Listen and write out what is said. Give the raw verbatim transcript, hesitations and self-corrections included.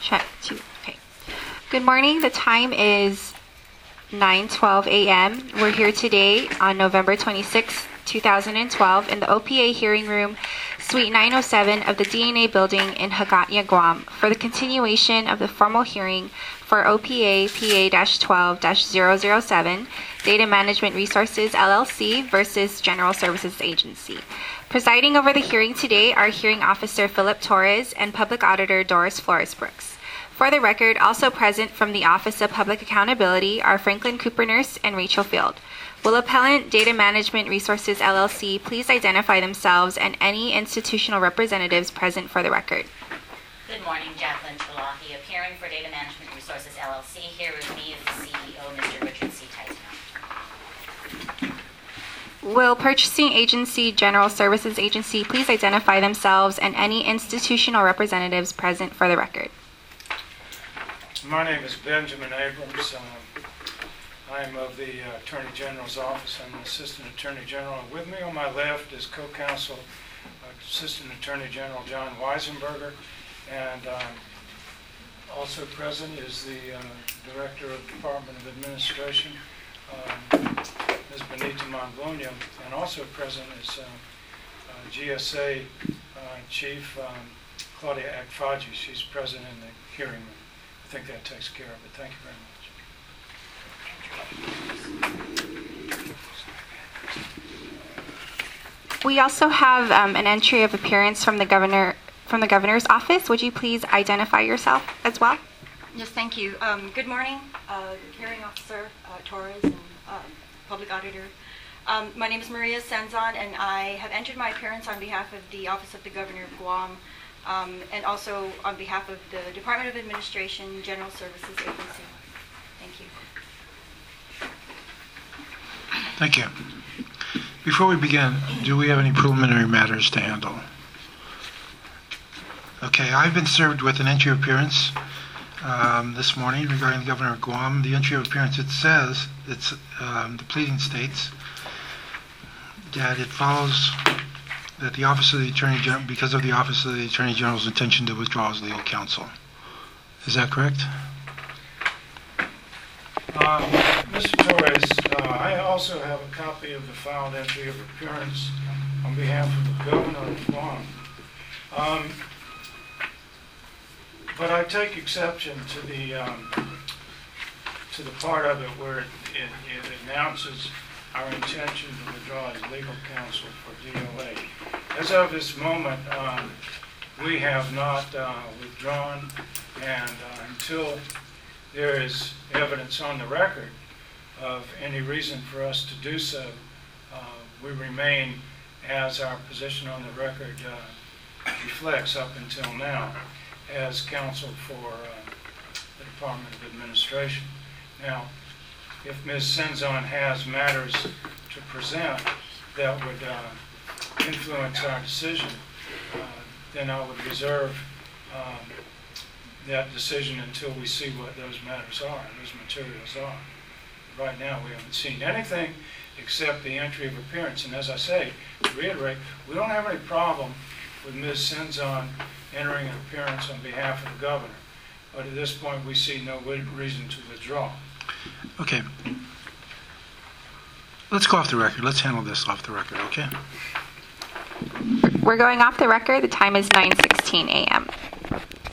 Check two. Okay. Good morning. The time is nine twelve a m We're here today on November twenty-sixth, two thousand twelve in the O P A hearing room, Suite nine oh seven of the D N A building in Hagåtña, Guam, for the continuation of the formal hearing for O P A P A twelve dash zero zero seven, Data Management Resources L L C versus General Services Agency. Presiding over the hearing today are Hearing Officer Philip Torres and Public Auditor Doris Flores-Brooks. For the record, also present from the Office of Public Accountability are Franklin Cooper Nurse and Rachel Field. Will Appellant Data Management Resources L L C please identify themselves and any institutional representatives present for the record? Good morning, Jacqueline Chalahi, appearing for Data Management Resources L L C. Here with me is the C E O, Mister Richard C. Tyson. Will Purchasing Agency, General Services Agency please identify themselves and any institutional representatives present for the record? My name is Benjamin Abrams. Um, I am of the uh, Attorney General's Office. I'm an Assistant Attorney General. With me on my left is Co-Counsel uh, Assistant Attorney General John Weisenberger. And um, also present is the uh, Director of the Department of Administration, um, Miz Benita Monbonio. And also present is um, uh, G S A uh, Chief um, Claudia Agfaji. She's present in the hearing room. I think that takes care of it. Thank you very much. We also have um, an entry of appearance from the governor, from the governor's office. Would you please identify yourself as well? Yes, thank you. Um, good morning, uh, Hearing Officer uh, Torres and um, Public Auditor. Um, my name is Maria Senzon, and I have entered my appearance on behalf of the Office of the Governor of Guam, um, and also on behalf of the Department of Administration, General Services Agency. Thank you. Thank you. Before we begin, do we have any preliminary matters to handle? Okay, I've been served with an entry of appearance um, this morning regarding the Governor of Guam. The entry of appearance, it says, it's um, the pleading states that it follows that the Office of the Attorney General, because of the Office of the Attorney General's intention to withdraw as legal counsel. Is that correct? Um, Mister Torres, uh, I also have a copy of the filed entry of appearance on behalf of the Governor of Guam. Um, but I take exception to the um, to the part of it where it, it, it announces our intention to withdraw as legal counsel for D O A. As of this moment, um, we have not uh, withdrawn, and uh, until there is evidence on the record of any reason for us to do so, uh, we remain as our position on the record uh, reflects up until now as counsel for uh, the Department of Administration. Now, if Miz Senzon has matters to present that would uh, influence our decision, uh, then I would reserve um, that decision until we see what those matters are, those materials are. Right now, we haven't seen anything except the entry of appearance. And as I say, to reiterate, we don't have any problem with Miz Senzon entering an appearance on behalf of the governor. But at this point, we see no reason to withdraw. Okay. Let's go off the record. Let's handle this off the record, okay? We're going off the record. The time is nine sixteen a m